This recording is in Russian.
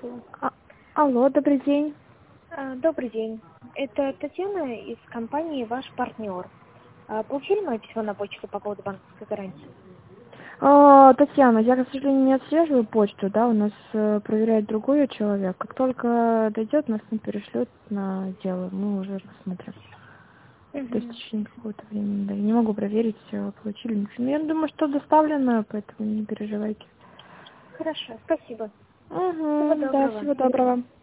получила. Алло, добрый день. Добрый день. Это Татьяна из компании «Ваш партнер». Получили мое письмо на почту по поводу банковской гарантии? Татьяна, я, к сожалению, не отслеживаю почту, да, у нас проверяет другой человек. Как только дойдет, нас не перешлет на дело, мы уже посмотрим. То есть в течение какого-то времени, да. Я не могу проверить, получили ничего. Но я думаю, что доставлено, поэтому не переживайте. Хорошо, спасибо. Всего Угу, да, доброго. всего доброго.